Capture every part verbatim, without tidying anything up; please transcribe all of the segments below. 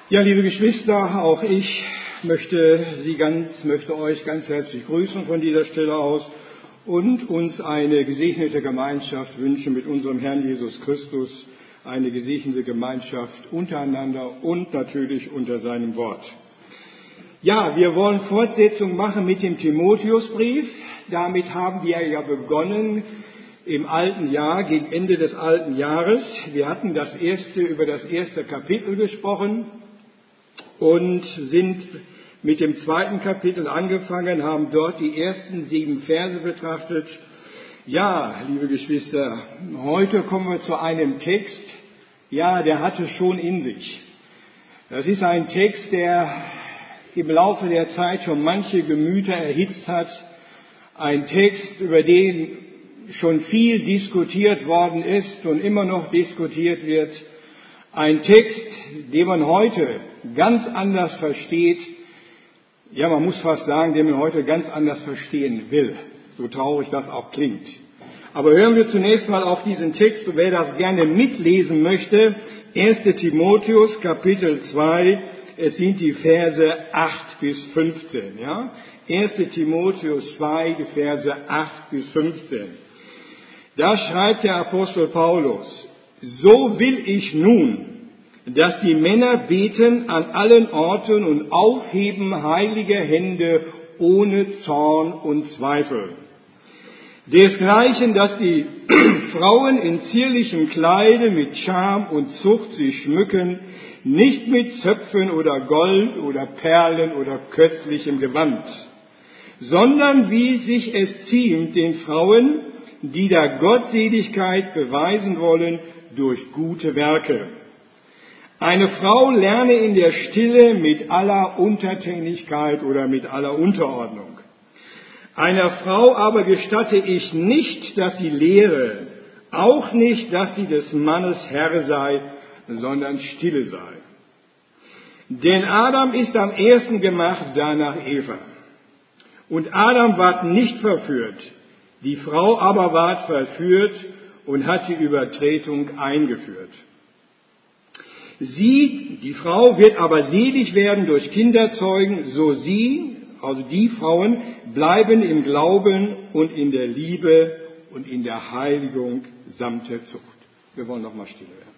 Ja, liebe Geschwister, auch ich möchte Sie ganz, möchte euch ganz herzlich grüßen von dieser Stelle aus und uns eine gesegnete Gemeinschaft wünschen mit unserem Herrn Jesus Christus, eine gesegnete Gemeinschaft untereinander und natürlich unter seinem Wort. Ja, wir wollen Fortsetzung machen mit dem Timotheusbrief. Damit haben wir ja begonnen im alten Jahr, gegen Ende des alten Jahres. Wir hatten das erste, über das erste Kapitel gesprochen und sind mit dem zweiten Kapitel angefangen, haben dort die ersten sieben Verse betrachtet. Ja, liebe Geschwister, heute kommen wir zu einem Text, ja, der hat es schon in sich. Das ist ein Text, der im Laufe der Zeit schon manche Gemüter erhitzt hat. Ein Text, über den schon viel diskutiert worden ist und immer noch diskutiert wird. Ein Text, den man heute ganz anders versteht. Ja, man muss fast sagen, den man heute ganz anders verstehen will. So traurig das auch klingt. Aber hören wir zunächst mal auf diesen Text, und wer das gerne mitlesen möchte, erster Timotheus, Kapitel zwei, es sind die Verse acht bis fünfzehn. Ja? erster Timotheus zwei, die Verse acht bis fünfzehn. Da schreibt der Apostel Paulus: So will ich nun, dass die Männer beten an allen Orten und aufheben heilige Hände ohne Zorn und Zweifel. Desgleichen, dass die Frauen in zierlichem Kleide mit Scham und Zucht sich schmücken, nicht mit Zöpfen oder Gold oder Perlen oder köstlichem Gewand, sondern wie sich es ziemt den Frauen, die der Gottseligkeit beweisen wollen durch gute Werke. Eine Frau lerne in der Stille mit aller Untertänigkeit oder mit aller Unterordnung. Einer Frau aber gestatte ich nicht, dass sie lehre, auch nicht, dass sie des Mannes Herr sei, sondern stille sei. Denn Adam ist am ersten gemacht, danach Eva. Und Adam ward nicht verführt, die Frau aber ward verführt und hat die Übertretung eingeführt. Sie, die Frau, wird aber selig werden durch Kinderzeugen, so sie, also die Frauen, bleiben im Glauben und in der Liebe und in der Heiligung samt der Zucht. Wir wollen noch mal still werden.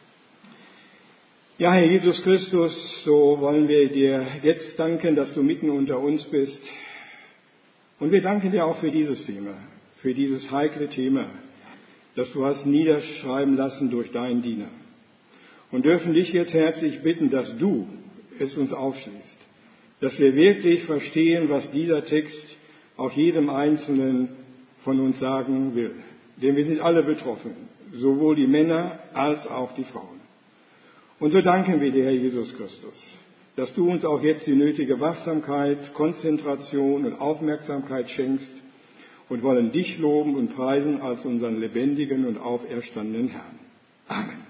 Ja, Herr Jesus Christus, so wollen wir dir jetzt danken, dass du mitten unter uns bist. Und wir danken dir auch für dieses Thema, für dieses heikle Thema, das du hast niederschreiben lassen durch deinen Diener. Und dürfen dich jetzt herzlich bitten, dass du es uns aufschließt, dass wir wirklich verstehen, was dieser Text auch jedem Einzelnen von uns sagen will. Denn wir sind alle betroffen, sowohl die Männer als auch die Frauen. Und so danken wir dir, Herr Jesus Christus, dass du uns auch jetzt die nötige Wachsamkeit, Konzentration und Aufmerksamkeit schenkst und wollen dich loben und preisen als unseren lebendigen und auferstandenen Herrn. Amen.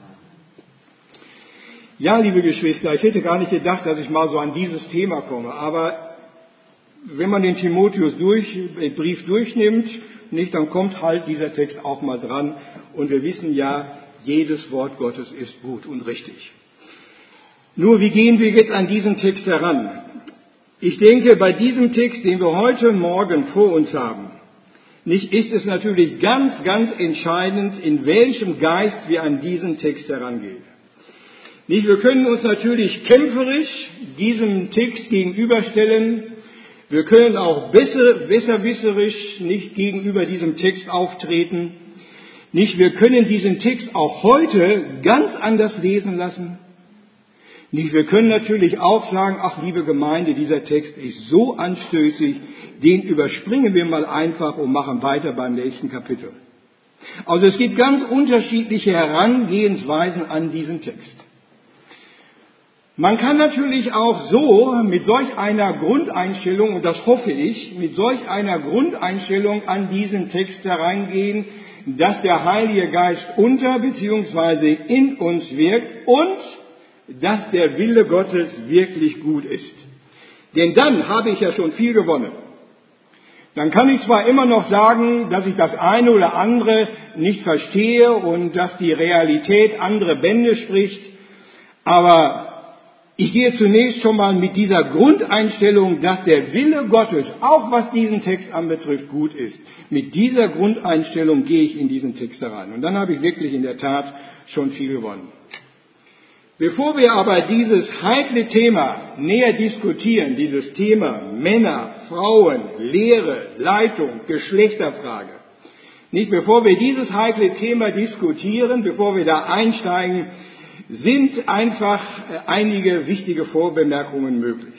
Ja, liebe Geschwister, ich hätte gar nicht gedacht, dass ich mal so an dieses Thema komme, aber wenn man den Timotheus durch, den Brief durchnimmt, nicht, dann kommt halt dieser Text auch mal dran und wir wissen ja, jedes Wort Gottes ist gut und richtig. Nur wie gehen wir jetzt an diesen Text heran? Ich denke, bei diesem Text, den wir heute Morgen vor uns haben, nicht ist es natürlich ganz, ganz entscheidend, in welchem Geist wir an diesen Text herangehen. Nicht, wir können uns natürlich kämpferisch diesem Text gegenüberstellen. Wir können auch besser, besserwisserisch nicht gegenüber diesem Text auftreten. Nicht, wir können diesen Text auch heute ganz anders lesen lassen. Nicht, wir können natürlich auch sagen, ach liebe Gemeinde, dieser Text ist so anstößig, den überspringen wir mal einfach und machen weiter beim nächsten Kapitel. Also es gibt ganz unterschiedliche Herangehensweisen an diesen Text. Man kann natürlich auch so mit solch einer Grundeinstellung, und das hoffe ich, mit solch einer Grundeinstellung an diesen Text herangehen, dass der Heilige Geist unter bzw. in uns wirkt und dass der Wille Gottes wirklich gut ist. Denn dann habe ich ja schon viel gewonnen. Dann kann ich zwar immer noch sagen, dass ich das eine oder andere nicht verstehe und dass die Realität andere Bände spricht, aber Ich gehe zunächst schon mal mit dieser Grundeinstellung, dass der Wille Gottes, auch was diesen Text anbetrifft, gut ist. Mit dieser Grundeinstellung gehe ich in diesen Text herein. Und dann habe ich wirklich in der Tat schon viel gewonnen. Bevor wir aber dieses heikle Thema näher diskutieren, dieses Thema Männer, Frauen, Lehre, Leitung, Geschlechterfrage, nicht bevor wir dieses heikle Thema diskutieren, bevor wir da einsteigen, sind einfach einige wichtige Vorbemerkungen möglich.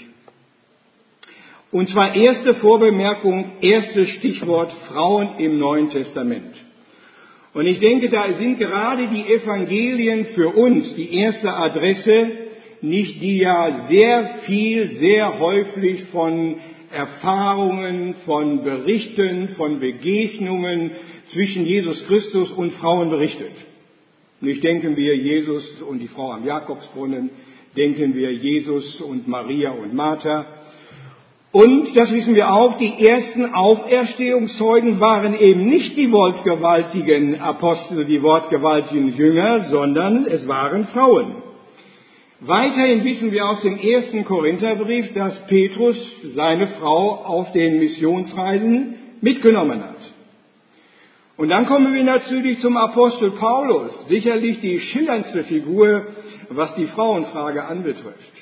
Und zwar erste Vorbemerkung, erstes Stichwort Frauen im Neuen Testament. Und ich denke, da sind gerade die Evangelien für uns die erste Adresse, nicht die ja sehr viel, sehr häufig von Erfahrungen, von Berichten, von Begegnungen zwischen Jesus Christus und Frauen berichtet. Nicht denken wir Jesus und die Frau am Jakobsbrunnen, denken wir Jesus und Maria und Martha. Und, das wissen wir auch, die ersten Auferstehungszeugen waren eben nicht die wortgewaltigen Apostel, die wortgewaltigen Jünger, sondern es waren Frauen. Weiterhin wissen wir aus dem ersten Korintherbrief, dass Petrus seine Frau auf den Missionsreisen mitgenommen hat. Und dann kommen wir natürlich zum Apostel Paulus, sicherlich die schillerndste Figur, was die Frauenfrage anbetrifft.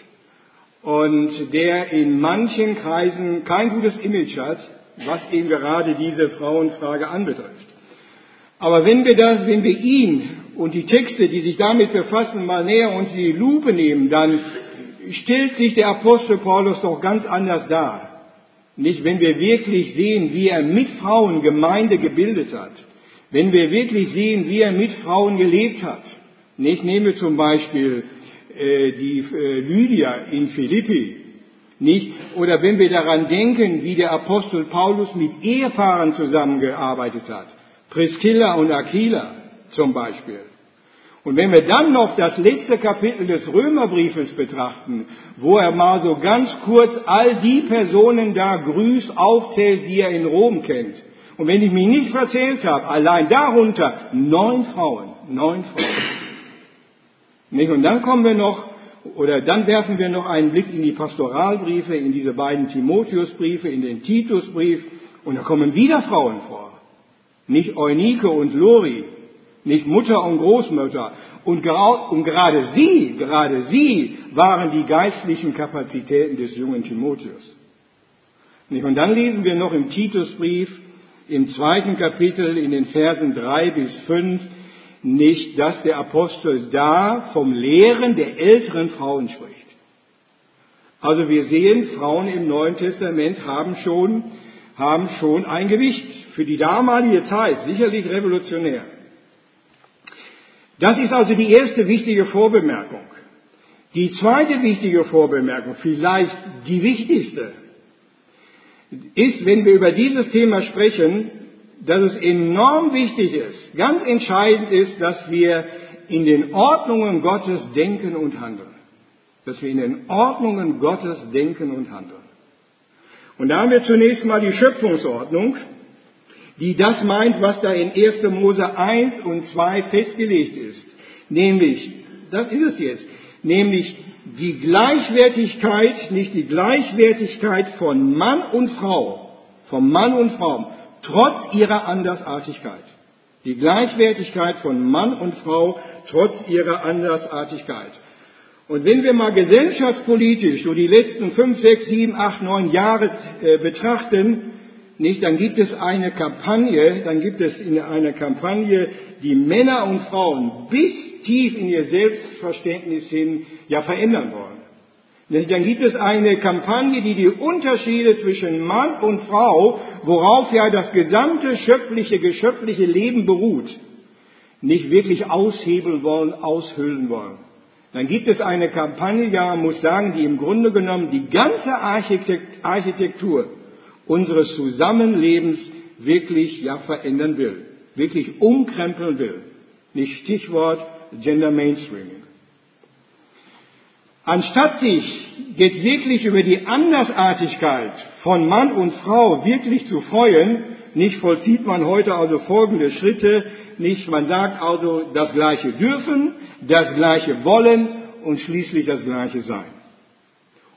Und der in manchen Kreisen kein gutes Image hat, was eben gerade diese Frauenfrage anbetrifft. Aber wenn wir das, wenn wir ihn und die Texte, die sich damit befassen, mal näher unter die Lupe nehmen, dann stellt sich der Apostel Paulus doch ganz anders dar. Nicht, wenn wir wirklich sehen, wie er mit Frauen Gemeinde gebildet hat. Wenn wir wirklich sehen, wie er mit Frauen gelebt hat. Ich nehme zum Beispiel äh, die äh, Lydia in Philippi. Nicht? Oder wenn wir daran denken, wie der Apostel Paulus mit Ehepaaren zusammengearbeitet hat. Priscilla und Aquila zum Beispiel. Und wenn wir dann noch das letzte Kapitel des Römerbriefes betrachten, wo er mal so ganz kurz all die Personen da grüßt, aufzählt, die er in Rom kennt. Und wenn ich mich nicht verzählt habe, allein darunter neun Frauen, neun Frauen. Nicht? Und dann kommen wir noch, oder dann werfen wir noch einen Blick in die Pastoralbriefe, in diese beiden Timotheusbriefe, in den Titusbrief, und da kommen wieder Frauen vor. Nicht Eunike und Lori, nicht Mutter und Großmutter. Und, gra- und gerade sie, gerade sie waren die geistlichen Kapazitäten des jungen Timotheus. Nicht? Und dann lesen wir noch im Titusbrief, im zweiten Kapitel, in den Versen drei bis fünf, nicht, dass der Apostel da vom Lehren der älteren Frauen spricht. Also wir sehen, Frauen im Neuen Testament haben schon, haben schon ein Gewicht für die damalige Zeit, sicherlich revolutionär. Das ist also die erste wichtige Vorbemerkung. Die zweite wichtige Vorbemerkung, vielleicht die wichtigste, ist, wenn wir über dieses Thema sprechen, dass es enorm wichtig ist, ganz entscheidend ist, dass wir in den Ordnungen Gottes denken und handeln. Dass wir in den Ordnungen Gottes denken und handeln. Und da haben wir zunächst mal die Schöpfungsordnung, die das meint, was da in erster Mose eins und zwei festgelegt ist. Nämlich, das ist es jetzt, nämlich die Gleichwertigkeit, nicht die Gleichwertigkeit von Mann und Frau, von Mann und Frau, trotz ihrer Andersartigkeit. Die Gleichwertigkeit von Mann und Frau, trotz ihrer Andersartigkeit. Und wenn wir mal gesellschaftspolitisch so die letzten fünf, sechs, sieben, acht, neun Jahre äh, betrachten, nicht, dann gibt es eine Kampagne, dann gibt es in einer Kampagne, die Männer und Frauen bis tief in ihr Selbstverständnis hin ja verändern wollen. Dann gibt es eine Kampagne, die die Unterschiede zwischen Mann und Frau, worauf ja das gesamte schöpfliche, geschöpfliche Leben beruht, nicht wirklich aushebeln wollen, aushöhlen wollen. Dann gibt es eine Kampagne, ja, man muss sagen, die im Grunde genommen die ganze Architektur unseres Zusammenlebens wirklich ja verändern will, wirklich umkrempeln will. Nicht Stichwort Gender Mainstreaming. Anstatt sich jetzt wirklich über die Andersartigkeit von Mann und Frau wirklich zu freuen, nicht vollzieht man heute also folgende Schritte, nicht, man sagt also das Gleiche dürfen, das Gleiche wollen und schließlich das Gleiche sein.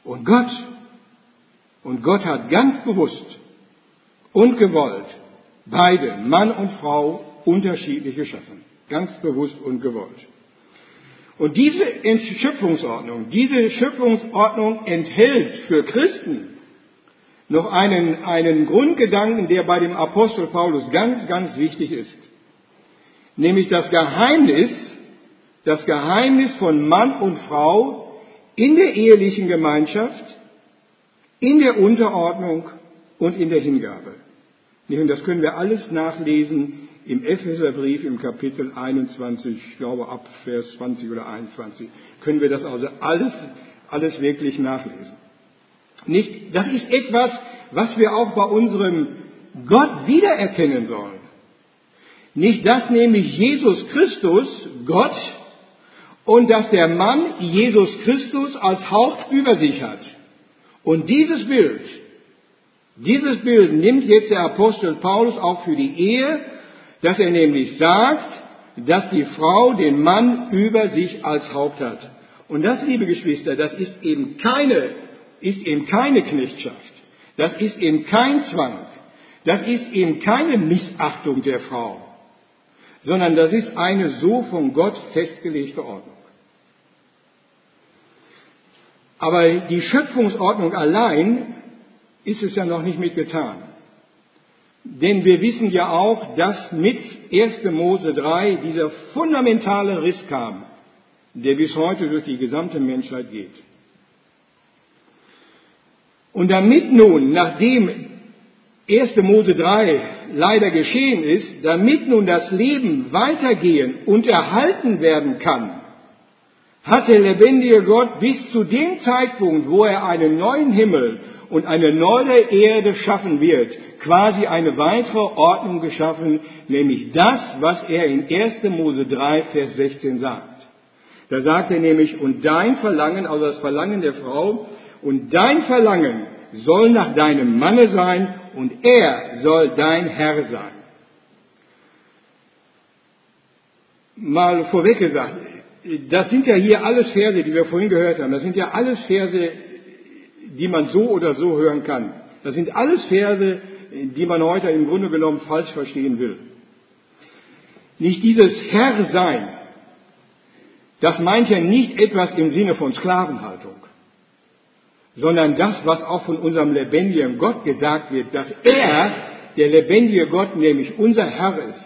Und Gott, und Gott hat ganz bewusst und gewollt beide, Mann und Frau, unterschiedlich geschaffen. Ganz bewusst und gewollt. Und diese Schöpfungsordnung, diese Schöpfungsordnung enthält für Christen noch einen, einen Grundgedanken, der bei dem Apostel Paulus ganz, ganz wichtig ist. Nämlich das Geheimnis, das Geheimnis von Mann und Frau in der ehelichen Gemeinschaft, in der Unterordnung und in der Hingabe. Und das können wir alles nachlesen im Epheserbrief im Kapitel einundzwanzig, ich glaube ab Vers zwanzig oder einundzwanzig, können wir das also alles, alles wirklich nachlesen. Nicht, das ist etwas, was wir auch bei unserem Gott wiedererkennen sollen. Nicht, dass nämlich Jesus Christus, Gott, und dass der Mann Jesus Christus als Haupt über sich hat. Und dieses Bild, dieses Bild nimmt jetzt der Apostel Paulus auch für die Ehe, dass er nämlich sagt, dass die Frau den Mann über sich als Haupt hat. Und das, liebe Geschwister, das ist eben keine, ist eben keine Knechtschaft. Das ist eben kein Zwang. Das ist eben keine Missachtung der Frau. Sondern das ist eine so von Gott festgelegte Ordnung. Aber die Schöpfungsordnung allein ist es ja noch nicht mitgetan. Denn wir wissen ja auch, dass mit erster Mose drei dieser fundamentale Riss kam, der bis heute durch die gesamte Menschheit geht. Und damit nun, nachdem erster Mose drei leider geschehen ist, damit nun das Leben weitergehen und erhalten werden kann, hat der lebendige Gott bis zu dem Zeitpunkt, wo er einen neuen Himmel und eine neue Erde schaffen wird, quasi eine weitere Ordnung geschaffen, nämlich das, was er in erster Mose drei, Vers sechzehn sagt. Da sagt er nämlich, und dein Verlangen, also das Verlangen der Frau, und dein Verlangen soll nach deinem Manne sein, und er soll dein Herr sein. Mal vorweg gesagt, das sind ja hier alles Verse, die wir vorhin gehört haben. Das sind ja alles Verse, die man so oder so hören kann. Das sind alles Verse, die man heute im Grunde genommen falsch verstehen will. Nicht dieses Herrsein, das meint ja nicht etwas im Sinne von Sklavenhaltung, sondern das, was auch von unserem lebendigen Gott gesagt wird, dass er, der lebendige Gott, nämlich unser Herr ist.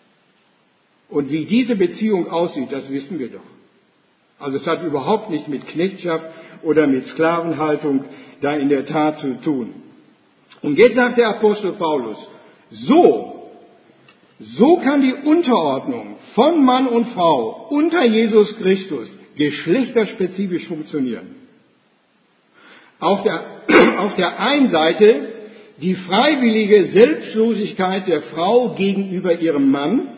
Und wie diese Beziehung aussieht, das wissen wir doch. Also es hat überhaupt nichts mit Knechtschaft oder mit Sklavenhaltung da in der Tat zu tun. Und jetzt sagt der Apostel Paulus, so, so kann die Unterordnung von Mann und Frau unter Jesus Christus geschlechterspezifisch funktionieren. Auf der, auf der einen Seite die freiwillige Selbstlosigkeit der Frau gegenüber ihrem Mann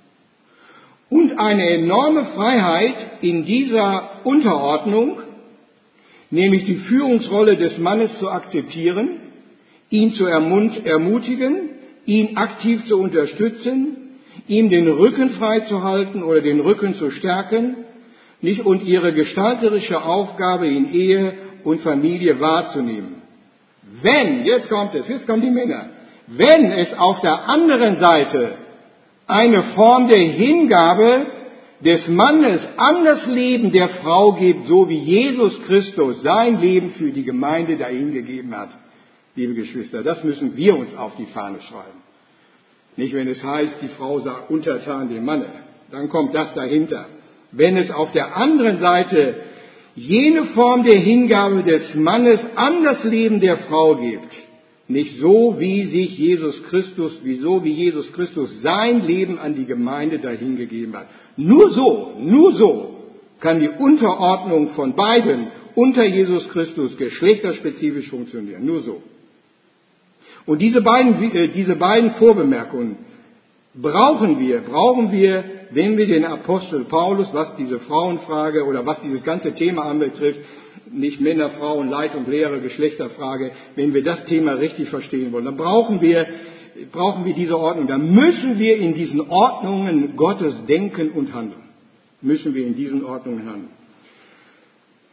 und eine enorme Freiheit in dieser Unterordnung, nämlich die Führungsrolle des Mannes zu akzeptieren, ihn zu ermutigen, ihn aktiv zu unterstützen, ihm den Rücken freizuhalten oder den Rücken zu stärken, nicht und ihre gestalterische Aufgabe in Ehe und Familie wahrzunehmen. Wenn, jetzt kommt es, jetzt kommen die Männer, wenn es auf der anderen Seite eine Form der Hingabe des Mannes an das Leben der Frau gibt, so wie Jesus Christus sein Leben für die Gemeinde dahingegeben hat. Liebe Geschwister, das müssen wir uns auf die Fahne schreiben. Nicht, wenn es heißt, die Frau sei untertan dem Manne. Dann kommt das dahinter. Wenn es auf der anderen Seite jene Form der Hingabe des Mannes an das Leben der Frau gibt, nicht so, wie sich Jesus Christus, wie so, wie Jesus Christus sein Leben an die Gemeinde dahingegeben hat. Nur so, nur so kann die Unterordnung von beiden unter Jesus Christus geschlechterspezifisch funktionieren. Nur so. Und diese beiden, diese beiden Vorbemerkungen brauchen wir, brauchen wir, wenn wir den Apostel Paulus, was diese Frauenfrage oder was dieses ganze Thema anbetrifft, nicht Männer, Frauen, Leid und Lehre, Geschlechterfrage, wenn wir das Thema richtig verstehen wollen, dann brauchen wir, brauchen wir diese Ordnung. Dann müssen wir in diesen Ordnungen Gottes denken und handeln. Müssen wir in diesen Ordnungen handeln.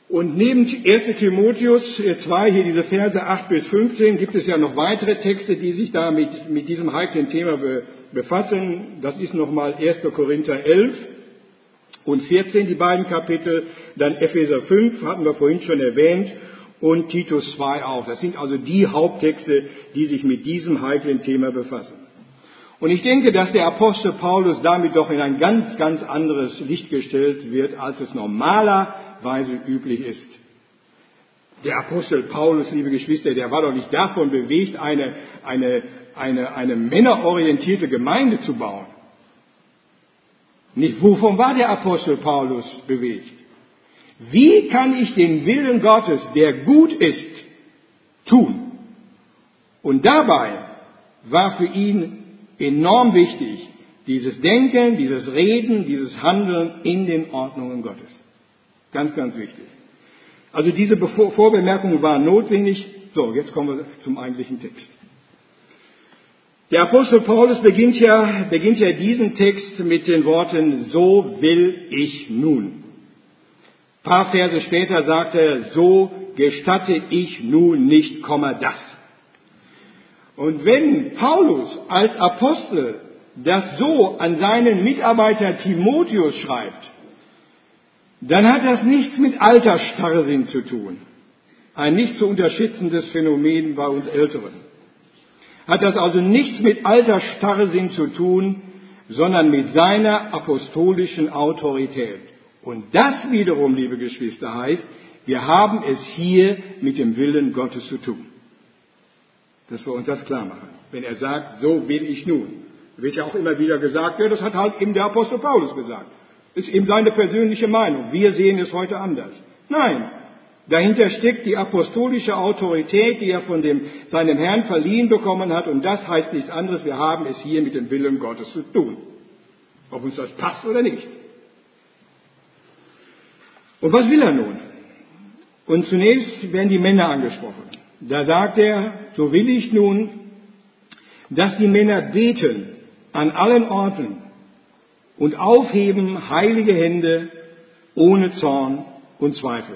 Und neben erster Timotheus zwei, hier diese Verse acht bis fünfzehn, gibt es ja noch weitere Texte, die sich da mit, mit diesem heiklen Thema be, befassen. Das ist nochmal erster Korinther elf und vierzehn, die beiden Kapitel. Dann Epheser fünf, hatten wir vorhin schon erwähnt, und Titus zwei auch. Das sind also die Haupttexte, die sich mit diesem heiklen Thema befassen. Und ich denke, dass der Apostel Paulus damit doch in ein ganz, ganz anderes Licht gestellt wird, als es normalerweise üblich ist. Der Apostel Paulus, liebe Geschwister, der war doch nicht davon bewegt, eine, eine, eine, eine männerorientierte Gemeinde zu bauen. Nicht, wovon war der Apostel Paulus bewegt? Wie kann ich den Willen Gottes, der gut ist, tun? Und dabei war für ihn enorm wichtig, dieses Denken, dieses Reden, dieses Handeln in den Ordnungen Gottes. Ganz, ganz wichtig. Also diese Vorbemerkungen waren notwendig. So, jetzt kommen wir zum eigentlichen Text. Der Apostel Paulus beginnt ja, beginnt ja diesen Text mit den Worten, so will ich nun. Ein paar Verse später sagt er, so gestatte ich nun nicht, das. Und wenn Paulus als Apostel das so an seinen Mitarbeiter Timotheus schreibt, dann hat das nichts mit Altersstarrsinn zu tun. Ein nicht zu unterschätzendes Phänomen bei uns Älteren. Hat das also nichts mit Altersstarrsinn zu tun, sondern mit seiner apostolischen Autorität. Und das wiederum, liebe Geschwister, heißt, wir haben es hier mit dem Willen Gottes zu tun. Dass wir uns das klar machen. Wenn er sagt, so will ich nun. Wird ja auch immer wieder gesagt, ja, das hat halt eben der Apostel Paulus gesagt. Ist eben seine persönliche Meinung. Wir sehen es heute anders. Nein, dahinter steckt die apostolische Autorität, die er von dem, seinem Herrn verliehen bekommen hat. Und das heißt nichts anderes, wir haben es hier mit dem Willen Gottes zu tun. Ob uns das passt oder nicht. Und was will er nun? Und zunächst werden die Männer angesprochen. Da sagt er, so will ich nun, dass die Männer beten an allen Orten und aufheben heilige Hände ohne Zorn und Zweifel.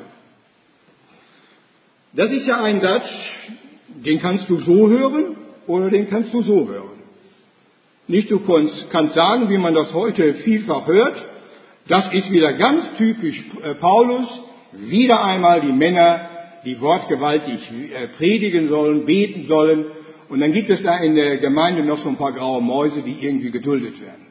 Das ist ja ein Satz, den kannst du so hören oder den kannst du so hören. Nicht, du kannst sagen, wie man das heute vielfach hört, das ist wieder ganz typisch Paulus, wieder einmal die Männer, die wortgewaltig predigen sollen, beten sollen. Und dann gibt es da in der Gemeinde noch so ein paar graue Mäuse, die irgendwie geduldet werden.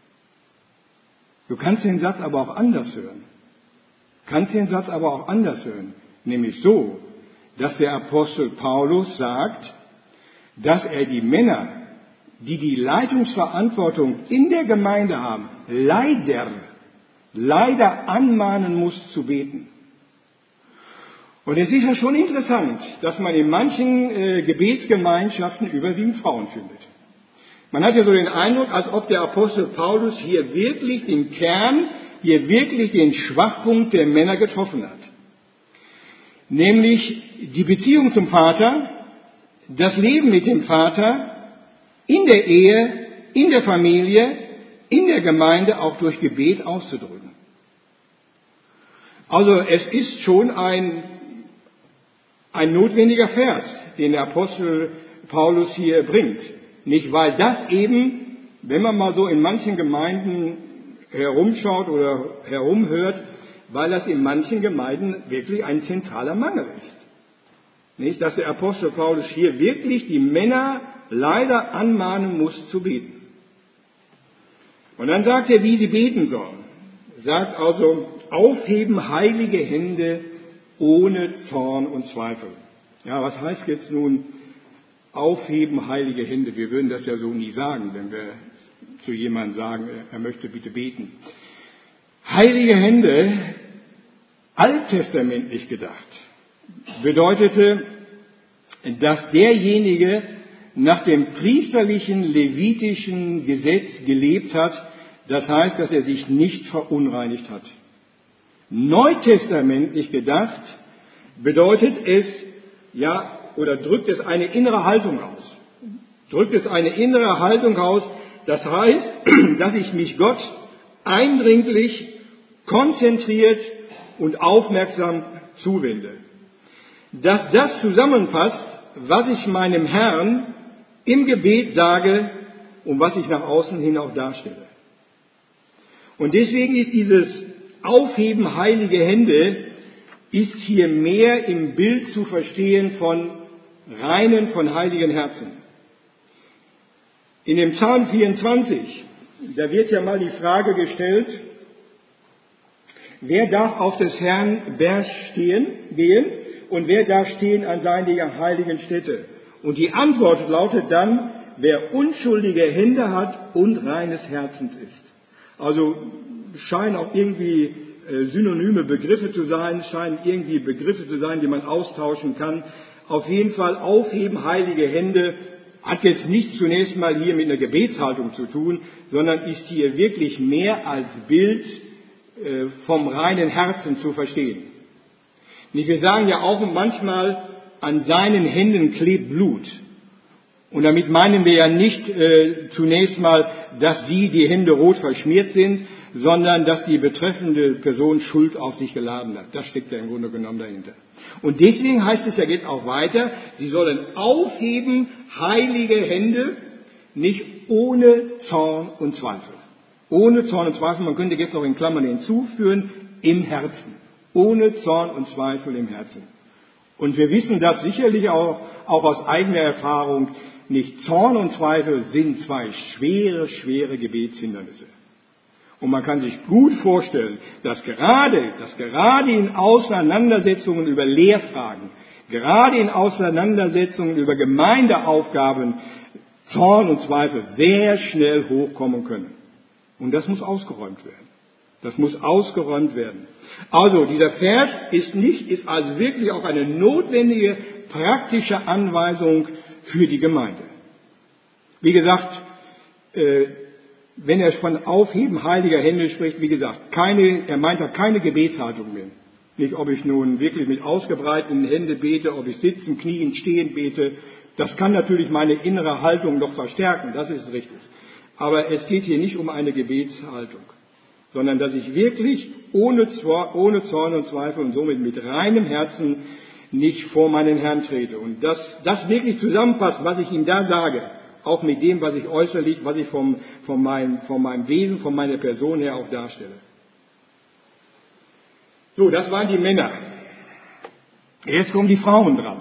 Du kannst den Satz aber auch anders hören. Du kannst den Satz aber auch anders hören. Nämlich so, dass der Apostel Paulus sagt, dass er die Männer, die die Leitungsverantwortung in der Gemeinde haben, leider, leider anmahnen muss zu beten. Und es ist ja schon interessant, dass man in manchen äh, Gebetsgemeinschaften überwiegend Frauen findet. Man hat ja so den Eindruck, als ob der Apostel Paulus hier wirklich den Kern, hier wirklich den Schwachpunkt der Männer getroffen hat. Nämlich die Beziehung zum Vater, das Leben mit dem Vater, in der Ehe, in der Familie, in der Gemeinde auch durch Gebet auszudrücken. Also es ist schon ein Ein notwendiger Vers, den der Apostel Paulus hier bringt. Nicht, weil das eben, wenn man mal so in manchen Gemeinden herumschaut oder herumhört, weil das in manchen Gemeinden wirklich ein zentraler Mangel ist. Nicht, dass der Apostel Paulus hier wirklich die Männer leider anmahnen muss zu beten. Und dann sagt er, wie sie beten sollen. Er sagt also, aufheben heilige Hände ohne Zorn und Zweifel. Ja, was heißt jetzt nun aufheben heilige Hände? Wir würden das ja so nie sagen, wenn wir zu jemandem sagen, er möchte bitte beten. Heilige Hände, alttestamentlich gedacht, bedeutete, dass derjenige nach dem priesterlichen levitischen Gesetz gelebt hat, das heißt, dass er sich nicht verunreinigt hat. Neutestamentlich gedacht bedeutet es, ja, oder drückt es eine innere Haltung aus. Drückt es eine innere Haltung aus, das heißt, dass ich mich Gott eindringlich, konzentriert und aufmerksam zuwende. Dass das zusammenpasst, was ich meinem Herrn im Gebet sage und was ich nach außen hin auch darstelle. Und deswegen ist dieses Aufheben heilige Hände, ist hier mehr im Bild zu verstehen von reinen, von heiligen Herzen. In dem Psalm vierundzwanzig, da wird ja mal die Frage gestellt, wer darf auf des Herrn Berg stehen, gehen und wer darf stehen an seiner heiligen Stätte? Und die Antwort lautet dann, wer unschuldige Hände hat und reines Herzens ist. Also scheinen auch irgendwie äh, synonyme Begriffe zu sein, scheinen irgendwie Begriffe zu sein, die man austauschen kann. Auf jeden Fall aufheben heilige Hände hat jetzt nicht zunächst mal hier mit einer Gebetshaltung zu tun, sondern ist hier wirklich mehr als Bild äh, vom reinen Herzen zu verstehen. Nicht, wir sagen ja auch manchmal, an seinen Händen klebt Blut. Und damit meinen wir ja nicht äh, zunächst mal, dass sie die Hände rot verschmiert sind, sondern dass die betreffende Person Schuld auf sich geladen hat. Das steckt ja im Grunde genommen dahinter. Und deswegen heißt es ja jetzt auch weiter, sie sollen aufheben heilige Hände, nicht ohne Zorn und Zweifel. Ohne Zorn und Zweifel, man könnte jetzt noch in Klammern hinzufügen, im Herzen. Ohne Zorn und Zweifel im Herzen. Und wir wissen das sicherlich auch, auch aus eigener Erfahrung, nicht Zorn und Zweifel sind zwei schwere, schwere Gebetshindernisse. Und man kann sich gut vorstellen, dass gerade, dass gerade in Auseinandersetzungen über Lehrfragen, gerade in Auseinandersetzungen über Gemeindeaufgaben Zorn und Zweifel sehr schnell hochkommen können. Und das muss ausgeräumt werden. Das muss ausgeräumt werden. Also, dieser Vers ist nicht, ist also wirklich auch eine notwendige, praktische Anweisung für die Gemeinde. Wie gesagt, äh, wenn er von Aufheben heiliger Hände spricht, wie gesagt, keine, er meint da keine Gebetshaltung mehr. Nicht, ob ich nun wirklich mit ausgebreiteten Händen bete, ob ich sitzen, knien, stehen bete. Das kann natürlich meine innere Haltung noch verstärken, das ist richtig. Aber es geht hier nicht um eine Gebetshaltung, sondern dass ich wirklich ohne, ohne Zorn und Zweifel und somit mit reinem Herzen nicht vor meinen Herrn trete. Und dass das wirklich zusammenpasst, was ich ihm da sage, auch mit dem, was ich äußerlich, was ich vom, von, meinem, von meinem Wesen, von meiner Person her auch darstelle. So, das waren die Männer. Jetzt kommen die Frauen dran.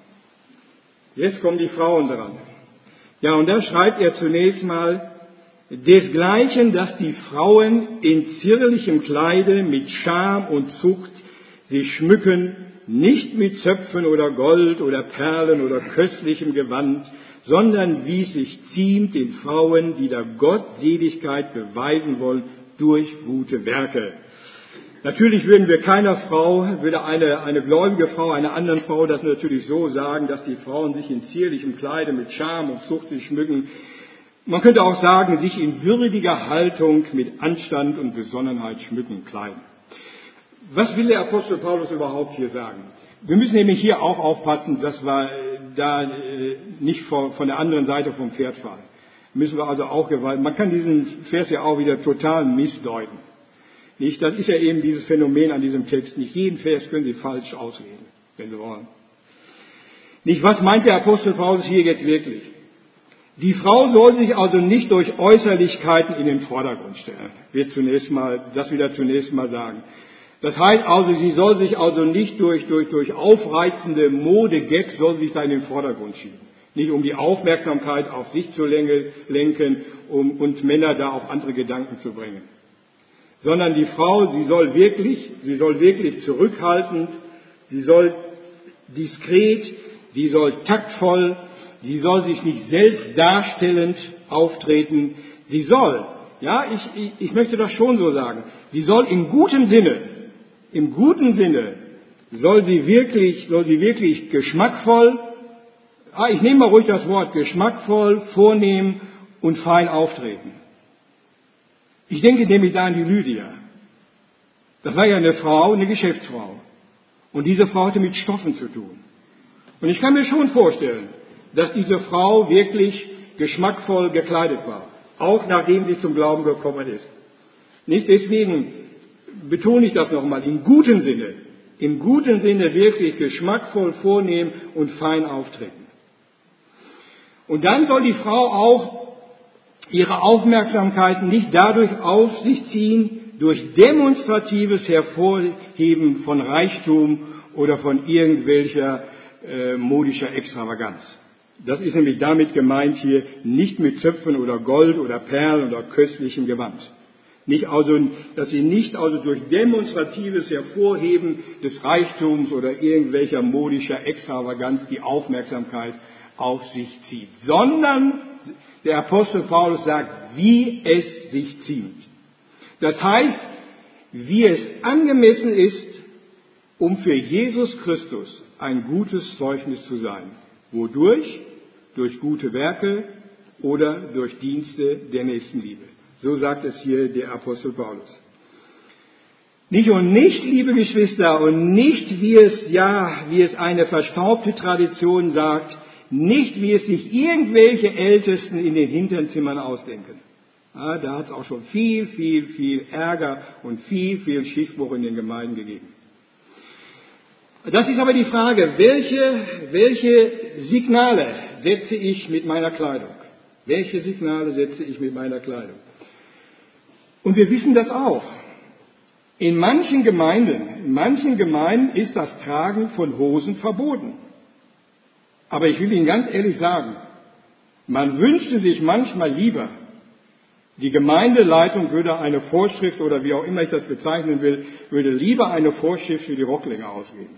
Jetzt kommen die Frauen dran. Ja, und da schreibt er zunächst mal, desgleichen, dass die Frauen in zierlichem Kleide mit Scham und Zucht sich schmücken, nicht mit Zöpfen oder Gold oder Perlen oder köstlichem Gewand, sondern wie es sich ziemt den Frauen, die der Gottseligkeit beweisen wollen durch gute Werke. Natürlich würden wir keiner Frau, würde eine, eine gläubige Frau einer anderen Frau das natürlich so sagen, dass die Frauen sich in zierlichem Kleide mit Scham und Zucht sich schmücken. Man könnte auch sagen, sich in würdiger Haltung mit Anstand und Besonnenheit schmücken, kleiden. Was will der Apostel Paulus überhaupt hier sagen? Wir müssen nämlich hier auch aufpassen, dass wir da nicht von der anderen Seite vom Pferd fallen. Müssen wir also auch gewalt. Man kann diesen Vers ja auch wieder total missdeuten. Nicht? Das ist ja eben dieses Phänomen an diesem Text. Nicht jeden Vers können Sie falsch auslegen, wenn Sie wollen. Nicht, was meint der Apostel Paulus hier jetzt wirklich? Die Frau soll sich also nicht durch Äußerlichkeiten in den Vordergrund stellen. Wird zunächst mal, das wieder zunächst mal sagen. Das heißt also, sie soll sich also nicht durch, durch, durch aufreizende Modegags soll sich da in den Vordergrund schieben. Nicht um die Aufmerksamkeit auf sich zu lenken, um uns Männer da auf andere Gedanken zu bringen. Sondern die Frau, sie soll wirklich, sie soll wirklich zurückhaltend, sie soll diskret, sie soll taktvoll, sie soll sich nicht selbst darstellend auftreten. Sie soll, ja, ich, ich, ich möchte das schon so sagen, sie soll im guten Sinne, im guten Sinne, soll sie wirklich, soll sie wirklich geschmackvoll, ah, ich nehme mal ruhig das Wort, geschmackvoll, vornehm und fein auftreten. Ich denke nämlich da an die Lydia. Das war ja eine Frau, eine Geschäftsfrau. Und diese Frau hatte mit Stoffen zu tun. Und ich kann mir schon vorstellen, dass diese Frau wirklich geschmackvoll gekleidet war. Auch nachdem sie zum Glauben gekommen ist. Nicht deswegen betone ich das nochmal, im guten Sinne. im guten Sinne wirklich geschmackvoll, vornehm und fein auftreten. Und dann soll die Frau auch ihre Aufmerksamkeit nicht dadurch auf sich ziehen, durch demonstratives Hervorheben von Reichtum oder von irgendwelcher äh, modischer Extravaganz. Das ist nämlich damit gemeint hier nicht mit Zöpfen oder Gold oder Perlen oder köstlichem Gewand. Nicht also, dass sie nicht also durch demonstratives Hervorheben des Reichtums oder irgendwelcher modischer Extravaganz die Aufmerksamkeit auf sich zieht, sondern der Apostel Paulus sagt, wie es sich ziemt. Das heißt, wie es angemessen ist, um für Jesus Christus ein gutes Zeugnis zu sein. Wodurch? Durch gute Werke oder durch Dienste der Nächstenliebe. So sagt es hier der Apostel Paulus. Nicht und nicht, liebe Geschwister, und nicht, wie es, ja, wie es eine verstaubte Tradition sagt, nicht, wie es sich irgendwelche Ältesten in den Hinterzimmern ausdenken. Ja, da hat es auch schon viel, viel, viel Ärger und viel, viel Schiffbruch in den Gemeinden gegeben. Das ist aber die Frage, welche, welche Signale setze ich mit meiner Kleidung? Welche Signale setze ich mit meiner Kleidung? Und wir wissen das auch. In manchen Gemeinden, in manchen Gemeinden ist das Tragen von Hosen verboten. Aber ich will Ihnen ganz ehrlich sagen, man wünschte sich manchmal lieber, die Gemeindeleitung würde eine Vorschrift, oder wie auch immer ich das bezeichnen will, würde lieber eine Vorschrift für die Rocklänge ausgeben.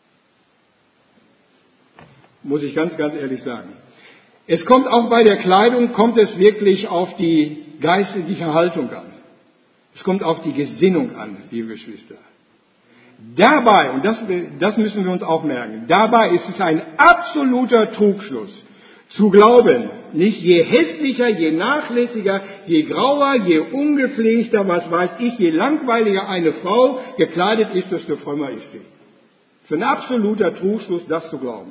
Muss ich ganz, ganz ehrlich sagen. Es kommt auch bei der Kleidung, kommt es wirklich auf die geistliche Haltung an. Es kommt auf die Gesinnung an, liebe Geschwister. Dabei, und das, das müssen wir uns auch merken, dabei ist es ein absoluter Trugschluss, zu glauben, nicht je hässlicher, je nachlässiger, je grauer, je ungepflegter, was weiß ich, je langweiliger eine Frau gekleidet ist, desto frömmer ist sie. Es ist ein absoluter Trugschluss, das zu glauben.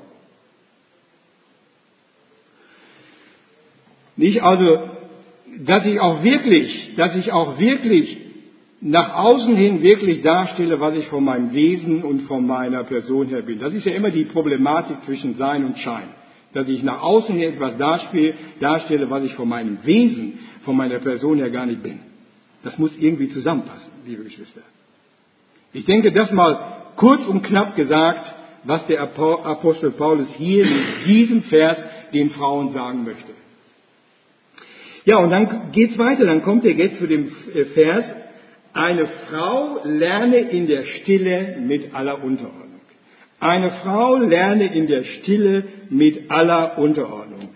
Nicht also, dass ich auch wirklich, dass ich auch wirklich nach außen hin wirklich darstelle, was ich von meinem Wesen und von meiner Person her bin. Das ist ja immer die Problematik zwischen Sein und Schein. Dass ich nach außen hin etwas darstelle, was ich von meinem Wesen, von meiner Person her gar nicht bin. Das muss irgendwie zusammenpassen, liebe Geschwister. Ich denke, das mal kurz und knapp gesagt, was der Apostel Paulus hier in diesem Vers den Frauen sagen möchte. Ja, und dann geht's weiter, dann kommt er jetzt zu dem Vers, eine Frau lerne in der Stille mit aller Unterordnung. Eine Frau lerne in der Stille mit aller Unterordnung.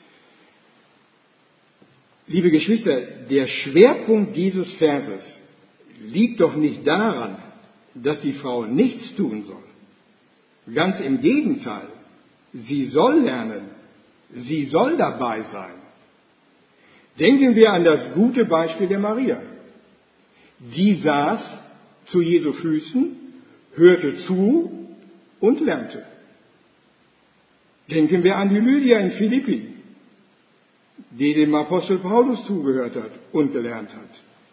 Liebe Geschwister, der Schwerpunkt dieses Verses liegt doch nicht daran, dass die Frau nichts tun soll. Ganz im Gegenteil, sie soll lernen, sie soll dabei sein. Denken wir an das gute Beispiel der Maria. Die saß zu Jesu Füßen, hörte zu und lernte. Denken wir an die Lydia in Philippi, die dem Apostel Paulus zugehört hat und gelernt hat.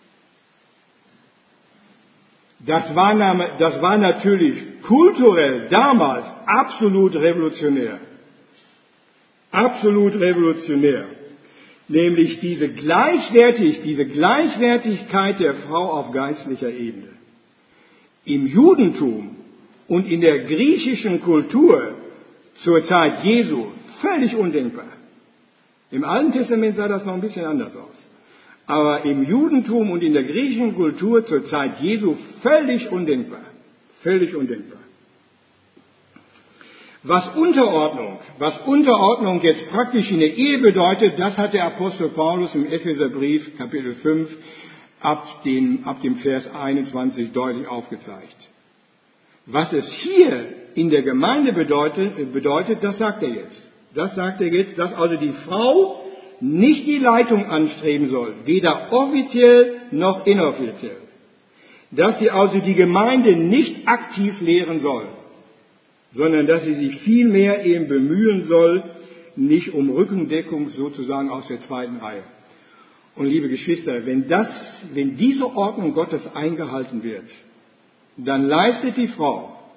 Das war, das war natürlich kulturell damals absolut revolutionär. Absolut revolutionär. Nämlich diese Gleichwertig, diese Gleichwertigkeit der Frau auf geistlicher Ebene. Im Judentum und in der griechischen Kultur zur Zeit Jesu völlig undenkbar. Im Alten Testament sah das noch ein bisschen anders aus. Aber im Judentum und in der griechischen Kultur zur Zeit Jesu völlig undenkbar. Völlig undenkbar. Was Unterordnung, was Unterordnung jetzt praktisch in der Ehe bedeutet, das hat der Apostel Paulus im Epheserbrief Kapitel fünf ab dem, ab dem Vers einundzwanzig deutlich aufgezeigt. Was es hier in der Gemeinde bedeutet, bedeutet, das sagt er jetzt. Das sagt er jetzt, dass also die Frau nicht die Leitung anstreben soll, weder offiziell noch inoffiziell. Dass sie also die Gemeinde nicht aktiv lehren soll, sondern dass sie sich vielmehr eben bemühen soll, nicht um Rückendeckung sozusagen aus der zweiten Reihe. Und liebe Geschwister, wenn das, wenn diese Ordnung Gottes eingehalten wird, dann leistet die Frau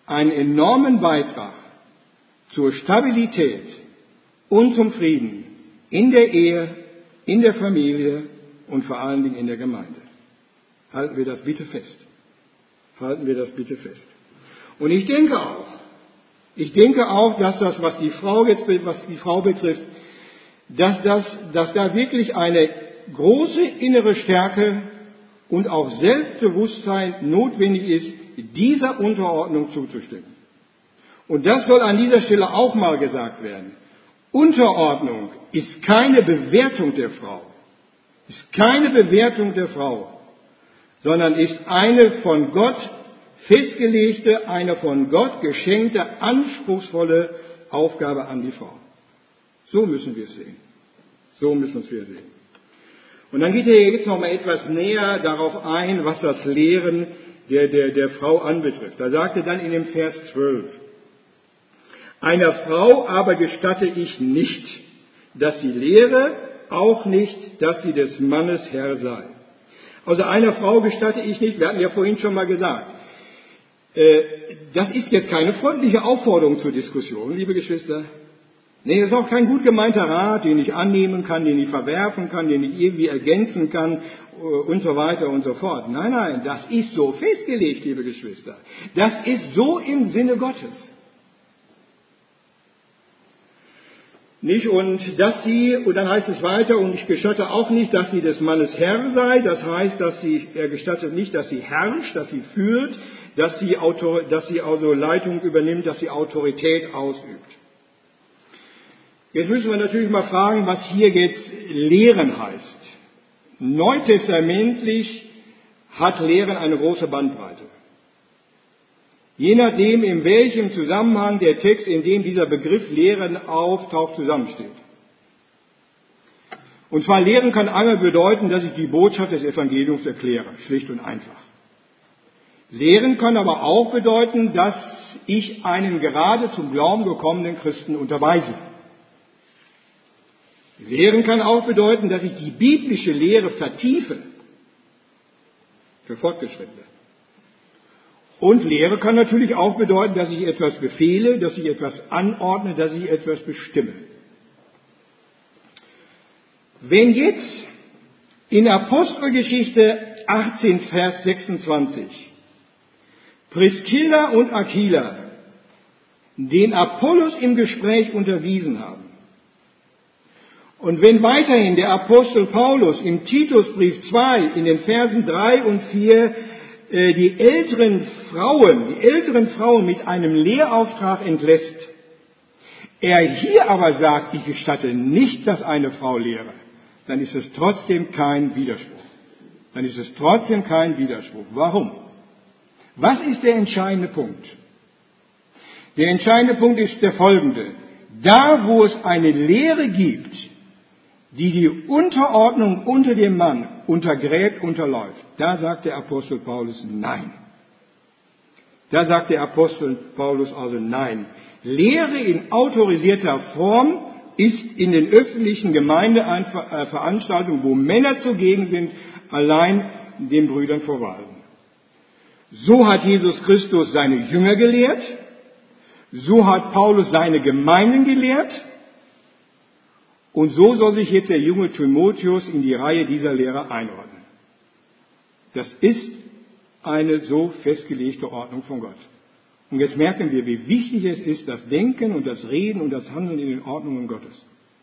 einen enormen Beitrag zur Stabilität und zum Frieden in der Ehe, in der Familie und vor allen Dingen in der Gemeinde. Halten wir das bitte fest. Halten wir das bitte fest. Und ich denke auch, ich denke auch, dass das, was die Frau jetzt, was die Frau betrifft, dass das, dass da wirklich eine große innere Stärke und auch Selbstbewusstsein notwendig ist, dieser Unterordnung zuzustimmen. Und das soll an dieser Stelle auch mal gesagt werden. Unterordnung ist keine Bewertung der Frau, ist keine Bewertung der Frau, sondern ist eine von Gott festgelegte, eine von Gott geschenkte, anspruchsvolle Aufgabe an die Frau. So müssen wir es sehen. So müssen wir es sehen. Und dann geht er jetzt noch mal etwas näher darauf ein, was das Lehren der, der, der Frau anbetrifft. Da sagt er dann in dem Vers zwölf, einer Frau aber gestatte ich nicht, dass sie lehre, auch nicht, dass sie des Mannes Herr sei. Also einer Frau gestatte ich nicht, wir hatten ja vorhin schon mal gesagt, äh, das ist jetzt keine freundliche Aufforderung zur Diskussion, liebe Geschwister. Nee, das ist auch kein gut gemeinter Rat, den ich annehmen kann, den ich verwerfen kann, den ich irgendwie ergänzen kann und so weiter und so fort. Nein, nein, das ist so festgelegt, liebe Geschwister. Das ist so im Sinne Gottes. Nicht, und dass sie, und dann heißt es weiter, und ich gestatte auch nicht, dass sie des Mannes Herr sei, das heißt, dass sie, er gestattet nicht, dass sie herrscht, dass sie führt, dass sie, Autor, dass sie also Leitung übernimmt, dass sie Autorität ausübt. Jetzt müssen wir natürlich mal fragen, was hier jetzt Lehren heißt. Neutestamentlich hat Lehren eine große Bandbreite. Je nachdem, in welchem Zusammenhang der Text, in dem dieser Begriff Lehren auftaucht, zusammensteht. Und zwar Lehren kann einmal bedeuten, dass ich die Botschaft des Evangeliums erkläre, schlicht und einfach. Lehren kann aber auch bedeuten, dass ich einen gerade zum Glauben gekommenen Christen unterweise. Lehren kann auch bedeuten, dass ich die biblische Lehre vertiefe für Fortgeschrittene. Und Lehre kann natürlich auch bedeuten, dass ich etwas befehle, dass ich etwas anordne, dass ich etwas bestimme. Wenn jetzt in Apostelgeschichte achtzehn, Vers sechsundzwanzig Priskilla und Aquila den Apollos im Gespräch unterwiesen haben, und wenn weiterhin der Apostel Paulus im Titusbrief zwei in den Versen drei und vier äh, die älteren Frauen, die älteren Frauen mit einem Lehrauftrag entlässt, er hier aber sagt, ich gestatte nicht, dass eine Frau lehre, dann ist es trotzdem kein Widerspruch. Dann ist es trotzdem kein Widerspruch. Warum? Was ist der entscheidende Punkt? Der entscheidende Punkt ist der folgende. Da, wo es eine Lehre gibt, die die Unterordnung unter dem Mann untergräbt, unterläuft, da sagt der Apostel Paulus nein. Da sagt der Apostel Paulus also nein. Lehre in autorisierter Form ist in den öffentlichen Gemeindeveranstaltungen, wo Männer zugegen sind, allein den Brüdern vorbehalten. So hat Jesus Christus seine Jünger gelehrt, so hat Paulus seine Gemeinden gelehrt, und so soll sich jetzt der junge Timotheus in die Reihe dieser Lehrer einordnen. Das ist eine so festgelegte Ordnung von Gott. Und jetzt merken wir, wie wichtig es ist, das Denken und das Reden und das Handeln in den Ordnungen Gottes.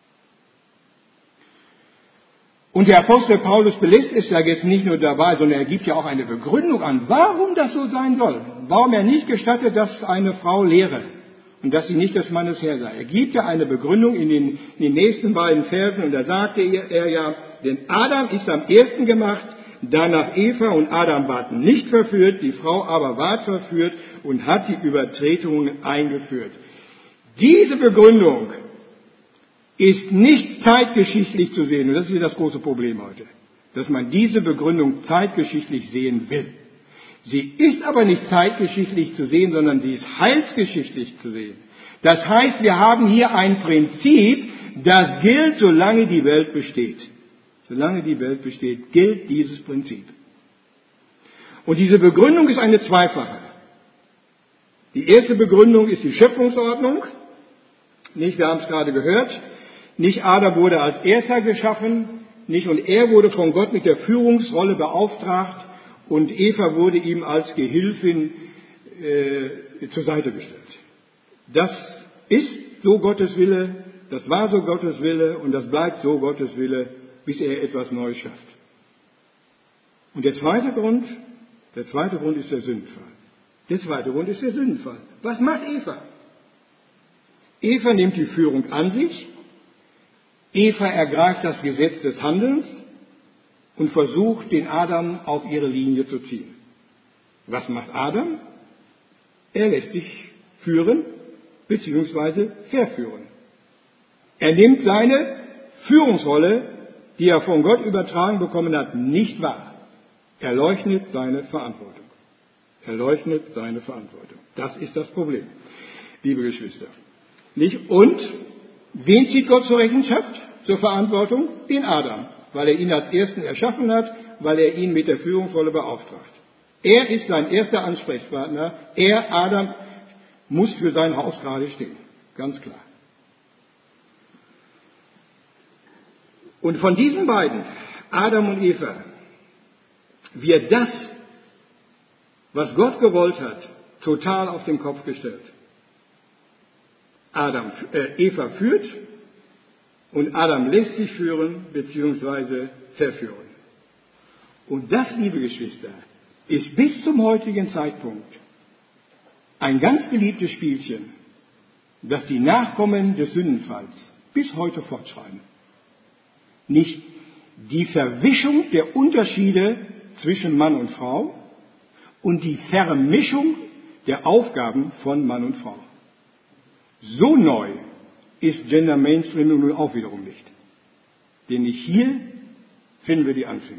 Und der Apostel Paulus belässt es ja jetzt nicht nur dabei, sondern er gibt ja auch eine Begründung an, warum das so sein soll. Warum er nicht gestattet, dass eine Frau lehre und dass sie nicht des Mannes Herr sei. Er gibt ja eine Begründung in den, in den nächsten beiden Versen und da sagte er, er ja, denn Adam ist am ersten gemacht, danach Eva, und Adam ward nicht verführt, die Frau aber ward verführt und hat die Übertretungen eingeführt. Diese Begründung ist nicht zeitgeschichtlich zu sehen, und das ist ja das große Problem heute, dass man diese Begründung zeitgeschichtlich sehen will. Sie ist aber nicht zeitgeschichtlich zu sehen, sondern sie ist heilsgeschichtlich zu sehen. Das heißt, wir haben hier ein Prinzip, das gilt, solange die Welt besteht. Solange die Welt besteht, gilt dieses Prinzip. Und diese Begründung ist eine zweifache. Die erste Begründung ist die Schöpfungsordnung. Nicht, wir haben es gerade gehört, nicht Adam wurde als Erster geschaffen, nicht, und er wurde von Gott mit der Führungsrolle beauftragt und Eva wurde ihm als Gehilfin äh, zur Seite gestellt. Das ist so Gottes Wille, das war so Gottes Wille und das bleibt so Gottes Wille, bis er etwas Neues schafft. Und der zweite Grund, der zweite Grund ist der Sündenfall. Der zweite Grund ist der Sündenfall. Was macht Eva? Eva nimmt die Führung an sich. Eva ergreift das Gesetz des Handelns und versucht, den Adam auf ihre Linie zu ziehen. Was macht Adam? Er lässt sich führen bzw. verführen. Er nimmt seine Führungsrolle, die er von Gott übertragen bekommen hat, nicht wahr. Er leugnet seine Verantwortung. Er leugnet seine Verantwortung. Das ist das Problem, liebe Geschwister. Nicht? Und wen zieht Gott zur Rechenschaft, zur Verantwortung? Den Adam, weil er ihn als Ersten erschaffen hat, weil er ihn mit der Führungsrolle beauftragt. Er ist sein erster Ansprechpartner. Er, Adam, muss für sein Haus gerade stehen. Ganz klar. Und von diesen beiden, Adam und Eva, wird das, was Gott gewollt hat, total auf den Kopf gestellt. Adam, äh, Eva führt und Adam lässt sich führen bzw. verführen. Und das, liebe Geschwister, ist bis zum heutigen Zeitpunkt ein ganz beliebtes Spielchen, das die Nachkommen des Sündenfalls bis heute fortschreiben. Nicht die Verwischung der Unterschiede zwischen Mann und Frau und die Vermischung der Aufgaben von Mann und Frau. So neu ist Gender Mainstream nun auch wiederum nicht. Denn nicht hier finden wir die Anfänge.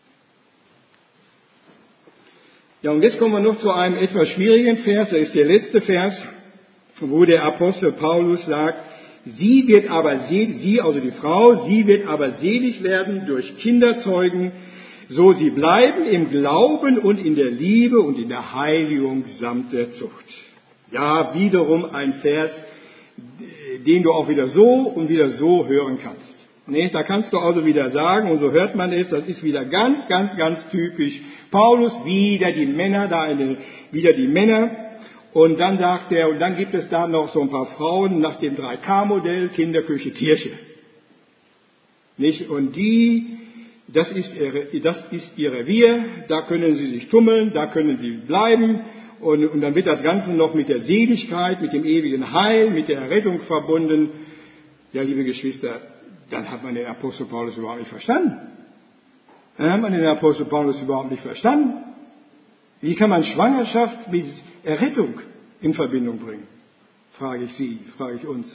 Ja, und jetzt kommen wir noch zu einem etwas schwierigen Vers. Das ist der letzte Vers, wo der Apostel Paulus sagt, sie wird aber selig, sie, also die Frau, sie wird aber selig werden durch Kinderzeugen, so sie bleiben im Glauben und in der Liebe und in der Heiligung samt der Zucht. Ja, wiederum ein Vers, den du auch wieder so und wieder so hören kannst. Nee, da kannst du also wieder sagen, und so hört man es, das ist wieder ganz, ganz, ganz typisch. Paulus, wieder die Männer, da eine, wieder die Männer. Und dann sagt er, und dann gibt es da noch so ein paar Frauen nach dem drei K Modell, Kinderküche, Kirche. Nicht? Und die, das ist, ihr, das ist ihr Revier, da können sie sich tummeln, da können sie bleiben. Und, und dann wird das Ganze noch mit der Seligkeit, mit dem ewigen Heil, mit der Errettung verbunden. Ja, liebe Geschwister, dann hat man den Apostel Paulus überhaupt nicht verstanden. Dann hat man den Apostel Paulus überhaupt nicht verstanden. Wie kann man Schwangerschaft mit Errettung in Verbindung bringen? Frage ich Sie, frage ich uns.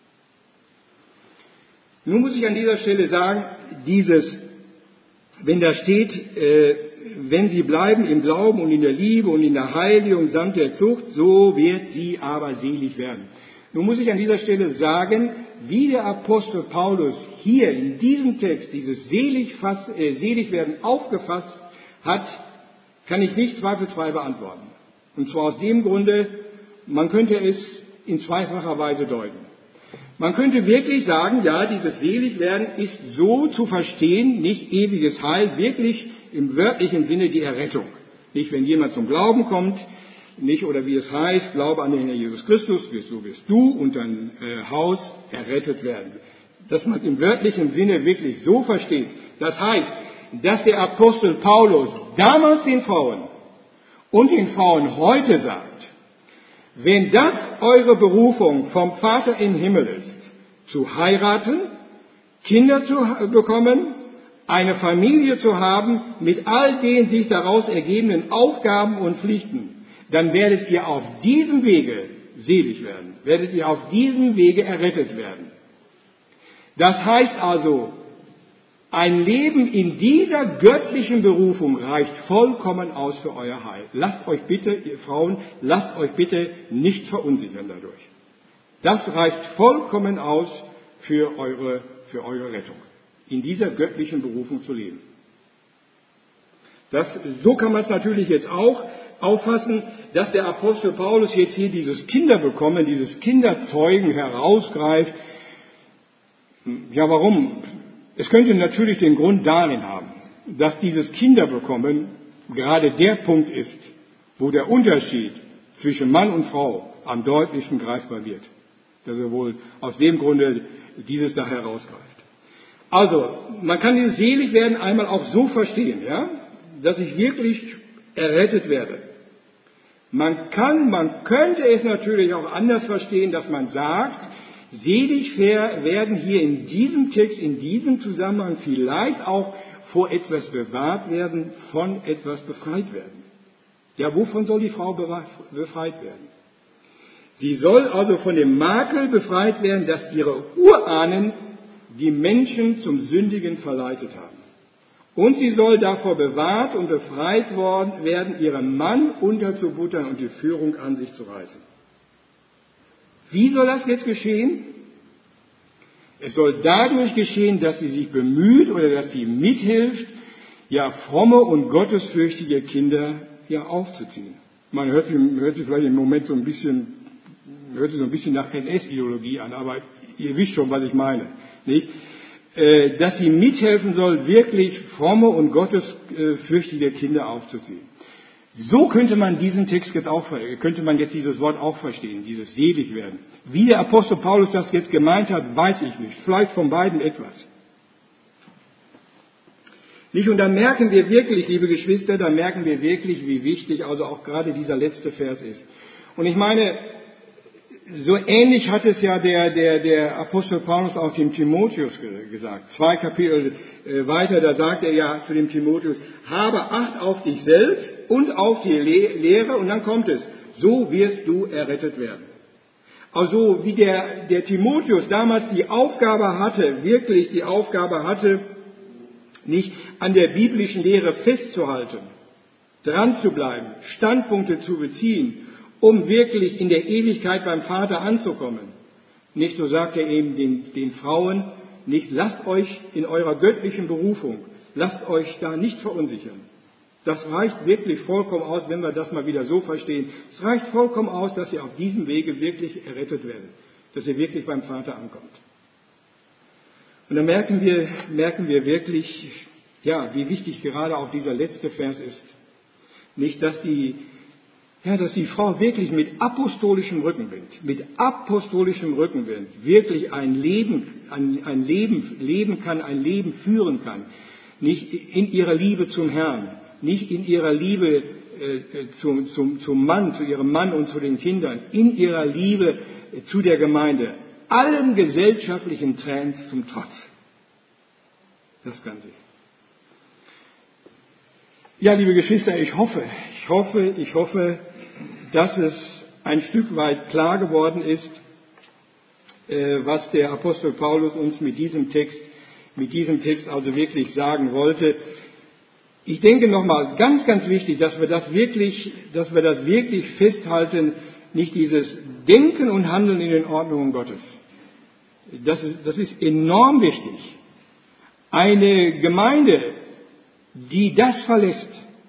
Nun muss ich an dieser Stelle sagen, dieses, wenn da steht, äh, wenn sie bleiben im Glauben und in der Liebe und in der Heiligung samt der Zucht, so wird sie aber selig werden. Nun muss ich an dieser Stelle sagen, wie der Apostel Paulus hier in diesem Text dieses Seligfass, äh, Seligwerden aufgefasst hat, kann ich nicht zweifelsfrei beantworten. Und zwar aus dem Grunde, man könnte es in zweifacher Weise deuten. Man könnte wirklich sagen, ja, dieses Seligwerden ist so zu verstehen, nicht ewiges Heil, wirklich im wörtlichen Sinne die Errettung. Nicht, wenn jemand zum Glauben kommt, nicht, oder wie es heißt, glaube an den Herrn Jesus Christus, so wirst du und dein äh, Haus errettet werden. Dass man im wörtlichen Sinne wirklich so versteht. Das heißt, dass der Apostel Paulus damals den Frauen und den Frauen heute sagt, wenn das eure Berufung vom Vater im Himmel ist, zu heiraten, Kinder zu bekommen, eine Familie zu haben mit all den sich daraus ergebenden Aufgaben und Pflichten, dann werdet ihr auf diesem Wege selig werden, werdet ihr auf diesem Wege errettet werden. Das heißt also, ein Leben in dieser göttlichen Berufung reicht vollkommen aus für euer Heil. Lasst euch bitte, ihr Frauen, lasst euch bitte nicht verunsichern dadurch. Das reicht vollkommen aus für eure, für eure Rettung, in dieser göttlichen Berufung zu leben. Das, so kann man es natürlich jetzt auch auffassen, dass der Apostel Paulus jetzt hier dieses Kinderbekommen, dieses Kinderzeugen herausgreift. Ja, warum? Es könnte natürlich den Grund darin haben, dass dieses Kinderbekommen gerade der Punkt ist, wo der Unterschied zwischen Mann und Frau am deutlichsten greifbar wird. Dass er wohl aus dem Grunde dieses da herausgreift. Also, man kann dieses Seligwerden einmal auch so verstehen, ja, dass ich wirklich errettet werde. Man kann, man könnte es natürlich auch anders verstehen, dass man sagt, selig werden hier in diesem Text, in diesem Zusammenhang vielleicht auch vor etwas bewahrt werden, von etwas befreit werden. Ja, wovon soll die Frau befreit werden? Sie soll also von dem Makel befreit werden, dass ihre Urahnen die Menschen zum Sündigen verleitet haben. Und sie soll davor bewahrt und befreit worden werden, ihren Mann unterzubuttern und die Führung an sich zu reißen. Wie soll das jetzt geschehen? Es soll dadurch geschehen, dass sie sich bemüht oder dass sie mithilft, ja fromme und gottesfürchtige Kinder ja aufzuziehen. Man hört, hört sich vielleicht im Moment so ein bisschen, hört sich so ein bisschen nach N S-Ideologie an, aber ihr wisst schon, was ich meine, nicht? Äh, dass sie mithelfen soll, wirklich fromme und gottesfürchtige Kinder aufzuziehen. So könnte man diesen Text jetzt auch, könnte man jetzt dieses Wort auch verstehen, dieses selig werden. Wie der Apostel Paulus das jetzt gemeint hat, weiß ich nicht. Vielleicht von beiden etwas. Nicht? Und da merken wir wirklich, liebe Geschwister, da merken wir wirklich, wie wichtig also auch gerade dieser letzte Vers ist. Und ich meine, so ähnlich hat es ja der, der, der Apostel Paulus auch dem Timotheus gesagt. Zwei Kapitel weiter, da sagt er ja zu dem Timotheus, habe Acht auf dich selbst und auf die Lehre, und dann kommt es, so wirst du errettet werden. Also wie der, der Timotheus damals die Aufgabe hatte, wirklich die Aufgabe hatte, nicht an der biblischen Lehre festzuhalten, dran zu bleiben, Standpunkte zu beziehen, um wirklich in der Ewigkeit beim Vater anzukommen. Nicht, so sagt er eben den, den Frauen, nicht lasst euch in eurer göttlichen Berufung, lasst euch da nicht verunsichern. Das reicht wirklich vollkommen aus, wenn wir das mal wieder so verstehen. Es reicht vollkommen aus, dass ihr auf diesem Wege wirklich errettet werdet, dass ihr wirklich beim Vater ankommt. Und dann merken wir, merken wir wirklich, ja, wie wichtig gerade auch dieser letzte Vers ist. Nicht, dass die Ja, dass die Frau wirklich mit apostolischem Rückenwind, mit apostolischem Rückenwind wirklich ein Leben, ein, ein Leben leben kann, ein Leben führen kann. Nicht in ihrer Liebe zum Herrn, nicht in ihrer Liebe äh, zum, zum, zum Mann, zu ihrem Mann und zu den Kindern, in ihrer Liebe äh, zu der Gemeinde, allen gesellschaftlichen Trends zum Trotz. Das kann sie. Ja, liebe Geschwister, ich hoffe, ich hoffe, ich hoffe, dass es ein Stück weit klar geworden ist, was der Apostel Paulus uns mit diesem Text, mit diesem Text also wirklich sagen wollte. Ich denke nochmal, ganz, ganz wichtig, dass wir das wirklich, dass wir das wirklich festhalten, nicht dieses Denken und Handeln in den Ordnungen Gottes. Das ist, das ist enorm wichtig. Eine Gemeinde, die das verlässt,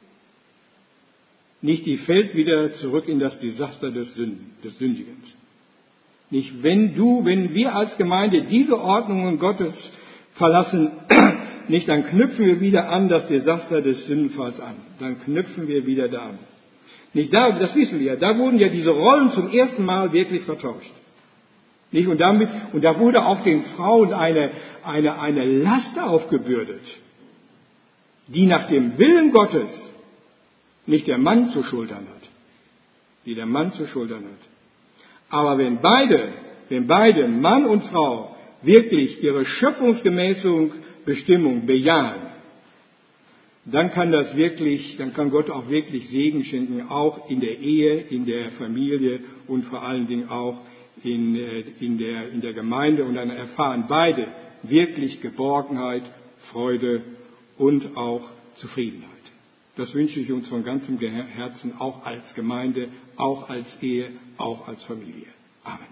nicht, die fällt wieder zurück in das Desaster des, Sünden, des Sündigens. Nicht, wenn du, wenn wir als Gemeinde diese Ordnungen Gottes verlassen, nicht, dann knüpfen wir wieder an das Desaster des Sündenfalls an. Dann knüpfen wir wieder da an. Nicht, da, das wissen wir ja, da wurden ja diese Rollen zum ersten Mal wirklich vertauscht. Nicht, und damit, und da wurde auch den Frauen eine, eine, eine Last aufgebürdet, die nach dem Willen Gottes nicht der Mann zu schultern hat, die der Mann zu schultern hat. Aber wenn beide, wenn beide, Mann und Frau, wirklich ihre schöpfungsgemäße Bestimmung bejahen, dann kann das wirklich, dann kann Gott auch wirklich Segen schenken, auch in der Ehe, in der Familie und vor allen Dingen auch in, in, der, in der Gemeinde. Und dann erfahren beide wirklich Geborgenheit, Freude und auch Zufriedenheit. Das wünsche ich uns von ganzem Herzen, auch als Gemeinde, auch als Ehe, auch als Familie. Amen.